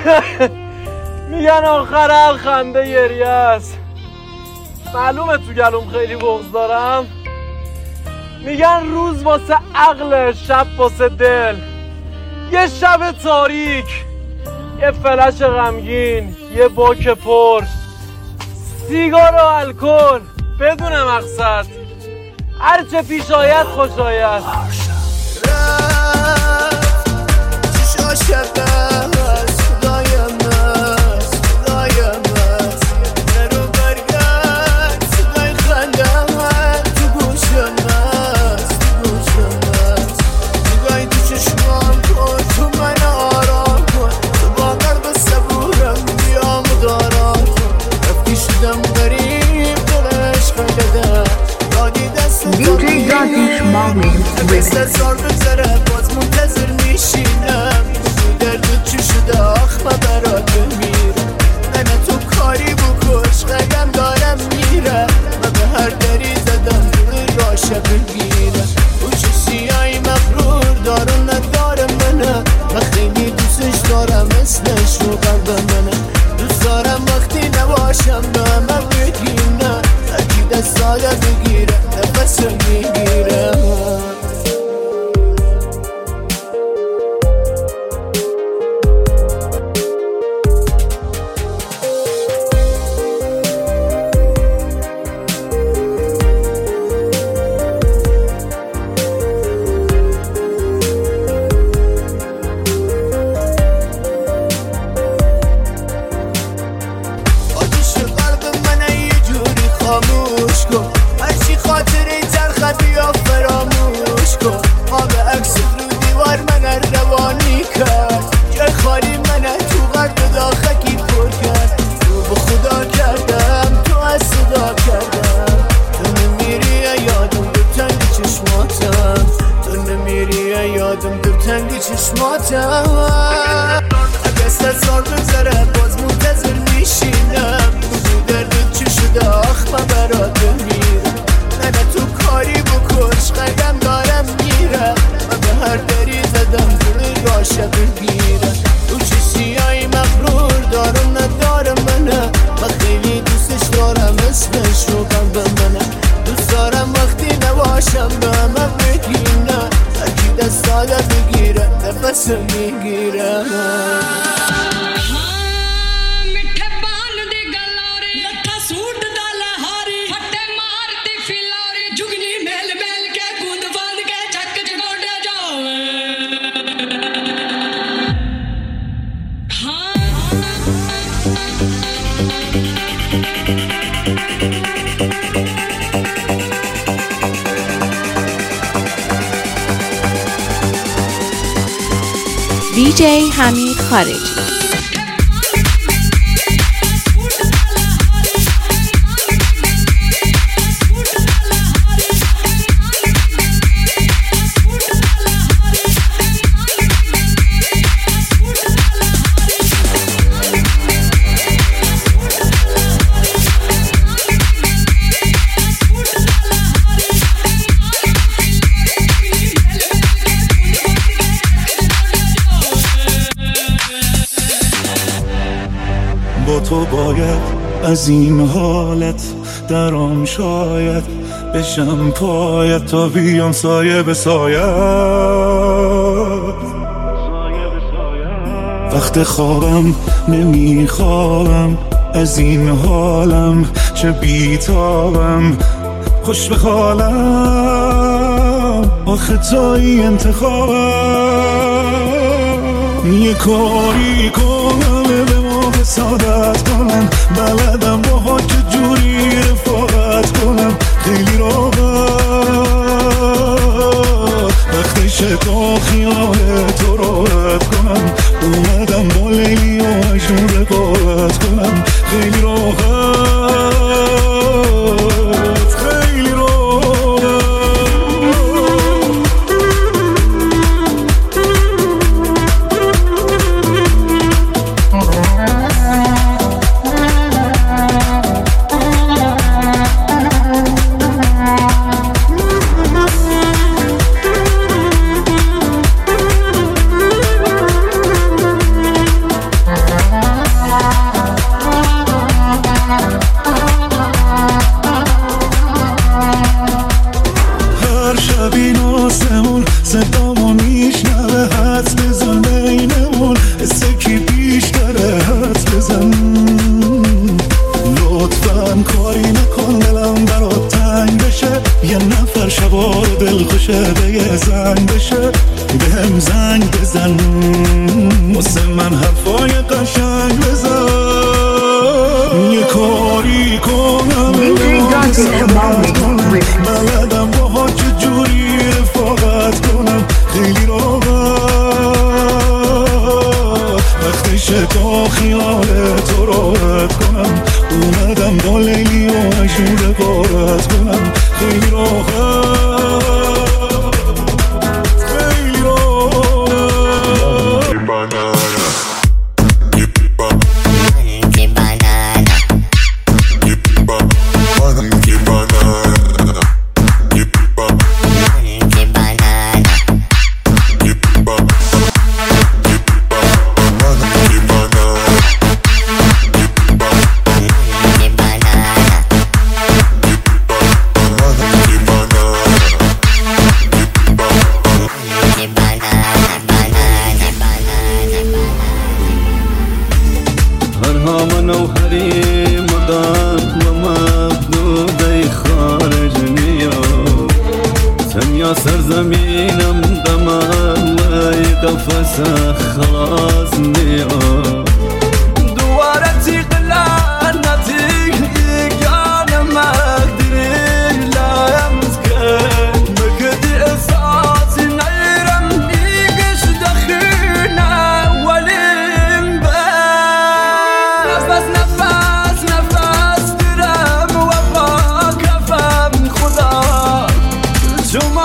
میگن آخر هر خنده گریه است. معلومه تو گلوم خیلی بغض دارم. میگن روز واسه عقل، شب واسه دل. یه شب تاریک، یه فلش غمگین، یه باک پر، سیگار و الکل بدون مقصد. هرچه پیش آید خوش آید. سال بگذره باز منتظر میشینم. درد چی شده آخ من برات بمیرم. من تو کاری بکش قدم دارم میره. من به هر دری زدم روی راشه بگیرم. او چه سیایی مغرور داره نداره منه. من خیلی دوستش دارم مثلش رو قلب منه. دوست دارم وقتی نباشم به همه بگیم نه. هرکی دست ساله بگیره نفس میگیره. DJ حمید خارجی. تو باید از این حالت درام شاید بشم پایت تا بیام سایه به سایت. وقت خوابم نمیخوابم از این حالم چه بیتابم خوش به حالم آخه تایی انتخابم. یه کاری کنم به ما حسادت کنم بلدم با ها که جوری رفاقت کنم خیلی راحت وقتشه تا خیال تو راحت کنم اومدم با لیلی و مجنون رقابت کنم خیلی راحت خیلی راحت. صدامو میشنوه حدس بزن بینمون سکی بیشتره حدس بزن لطفاً کاری نکن دلم برات تنگ بشه یه نفر شبا رو دل خوشه به یه زنگ بشه به هم زنگ بزن واسه من حرفای قشنگ بزن یه کاری کنم بلدم باها چجوری رفاقت کنم خیلی راحت وقتشه تا خیال تو راحت کنم اومدم با لیلی و مجنون رفاقت کنم خیلی راحت خیلی راحت سرزمینم دمم لای قفسه خلاص نیا دواره تقلانتي كان مقدري لا يمسكن بكدي اساسي نيرم نيقش دخينا ولين بس نفس درم وفاك فم خدا جمع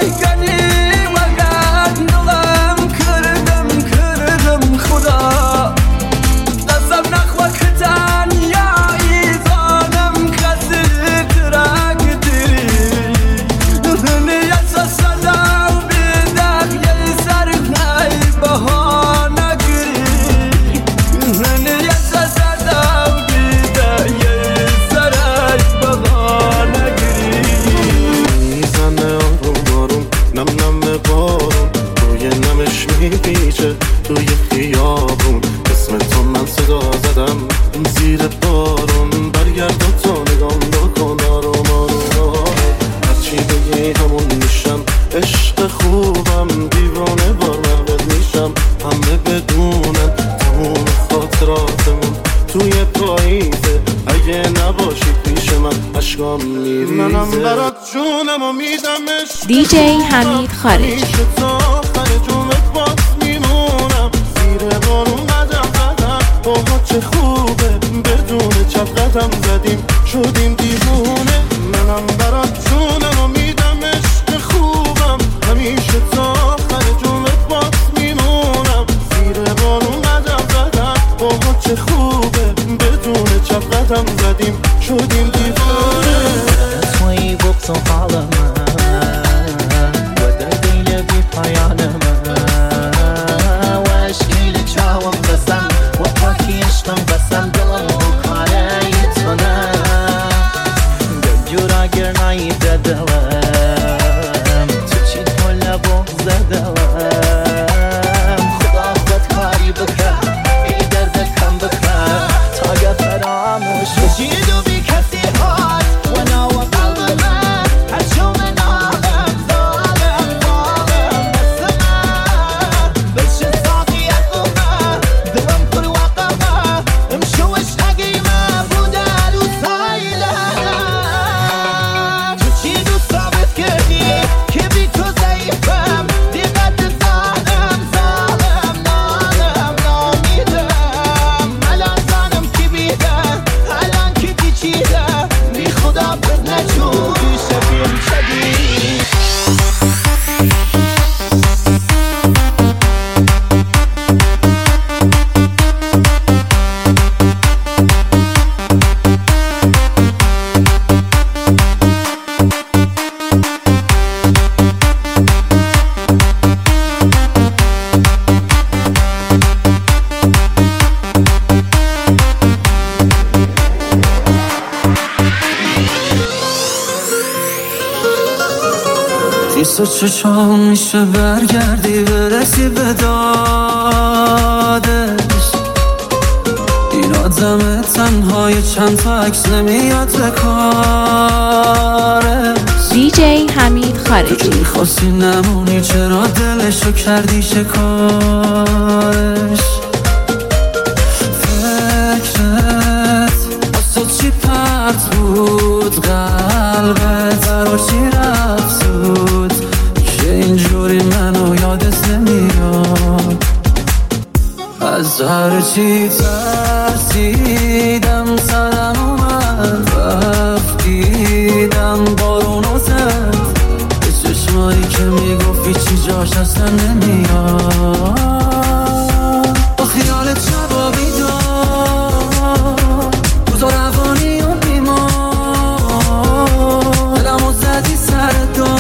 توی خیابون اسم تو من صدا زدم زیر بارون برگرد و تو نگام بکن آروم آروم هرچی بگی همون میشم عشق خوبم دیوانه بار محبت میشم همه بدونن تموم خاطراتمون توی پاییزه اگه نباشی پیش من عشقام میریزه منم برات جونم و میدمش دیجی حمید خارجی چه خوبه بدون چپ قدم زدیم شدیم دیوونه منم برات جونم و میدم عشق خوبم همیشه تا آخر جمعت باز میمونم زیر بارون قدم زدم باها چه خوبه بدون چپ قدم زدیم شدیم دیوونه توی بکس و حال من و در دیل بی پای واسه چشام میشه برگردی برسی به دادش. این آدم تنهای چند تا عکس نمیاد به کارش. دیجی حمید خارجی. تو میخواستی نمونی چرا دلشو کردی شکارش. فکرت واسه چی پرت بود قلبت برا چی رفت بود که اینجوری منو یادت نمیاد. از هر چی ترسیدم سرم اومد رفتیدم بارونو زد به چشمایی که میگفتی چی جاش اصلا نمیاد. با خیالت شبا بیدار روزا روانی و بیمار دلمو زدی سر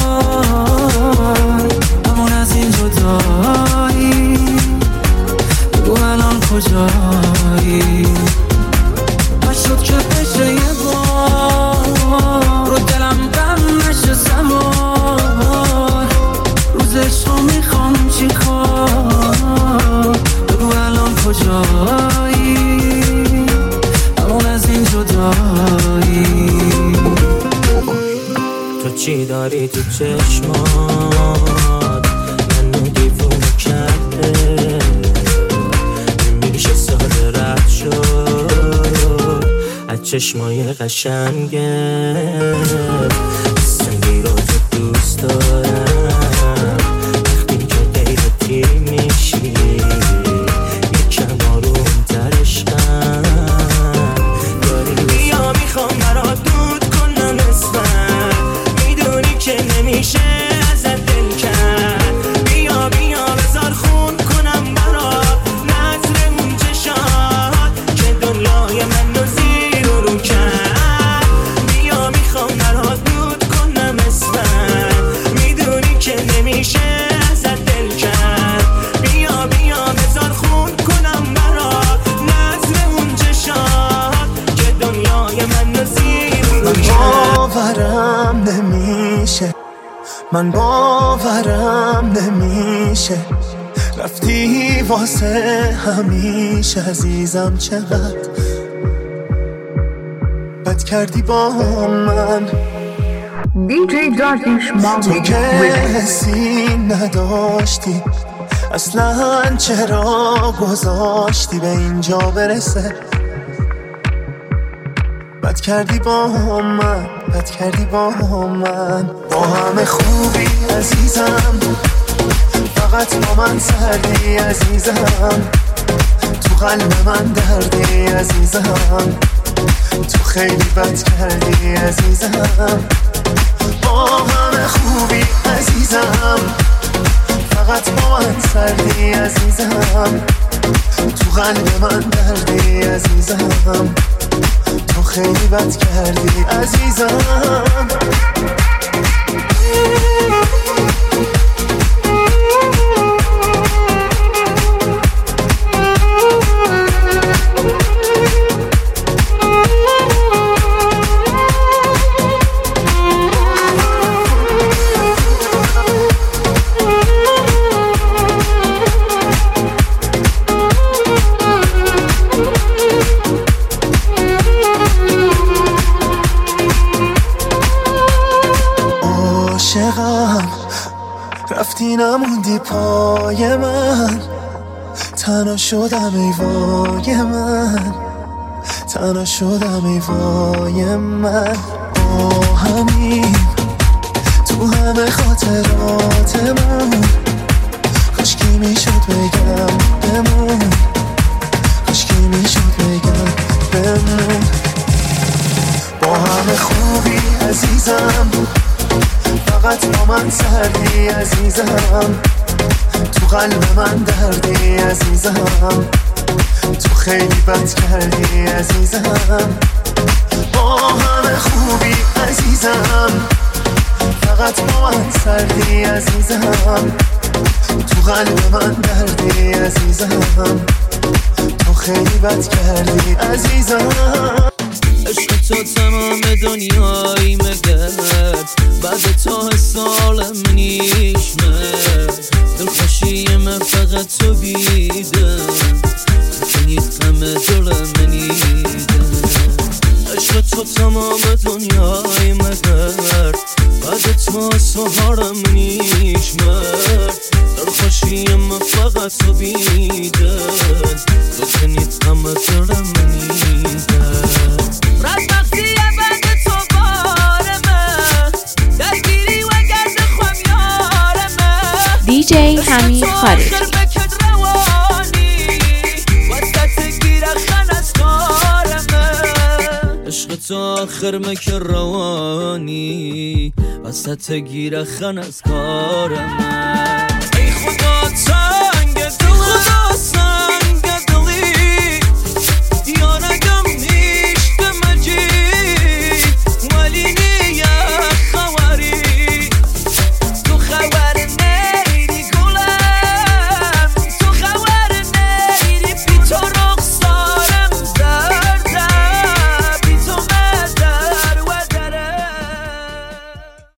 دار همون از این جدایی بگو الان کجایی. نشد که بشه یه بار رو دلم غم نشه سوار روزش رو میخوام چی کار بگو الان کجایی همون از این جدایی. تو چی داری تو چشمات منو دیوونه کرده نمیشه ساده رد شد از چشمای قشنگه. سنگی رو تو دوست دارم وقتی که غیرتی میشی یکم آروم تر عشقم داری. بیا میخوام برات دود کنم اسمم میدونی که نمیشه ازت دل کرد. بیا بیا بذار خون کنم برات نظر اون چشات که دنیای من رو زیر و رو کرد. بیا میخوام برات دود کنم اسمم میدونی که نمیشه ازت دل کرد. بیا بیا بذار خون کنم برات نظر اون چشات که دنیای من رو زیر و رو کرد. باورم نمیشه من باورم نمیشه رفتی واسه همیشه عزیزم چقدر بد کردی با من. تو که حسی نداشتی اصلا چرا گذاشتی به اینجا برسه. بد کردی با من بد کردی با من. با همه خوبی عزیزم فقط با من سردی عزیزم. تو قلب من دردی عزیزم تو خیلی بد کردی عزیزم. با همه خوبی عزیزم فقط با من سردی عزیزم. تو قلب من دردی عزیزم تو خیلی بد کردی عزیزم. رفتی نموندی پای من تنها شدم ای وای من تنها شدم ای وای من. با همین تو همه خاطرات من کاشکی میشد بگم بمون کاشکی میشد بگم بمون. با همه خوبی عزیزم فقط با من سردی عزیزم. تو قلب من دردی عزیزم تو خیلی بد کردی عزیزم. با همه خوبی عزیزم فقط با من سردی عزیزم. تو قلب من دردی عزیزم تو خیلی بد کردی عزیزم. عشق تو تمام دنیایی مگر بعد تا سالم نیشمه دلخوشی من فقط تو بیدم کنید غم دلم نیدم عشق تو تمام دنیایی مگر بعد تا سهارم نیشمه دلخوشی من فقط تو بیدم تو کنید غم دلم نیدم رزمقزیه بند تو بارمه دلگیری و گرد خمیارمه دیجی حمید خارجی عشق تو آخر مکر روانی وسط گیره خن از کارمه ای خدا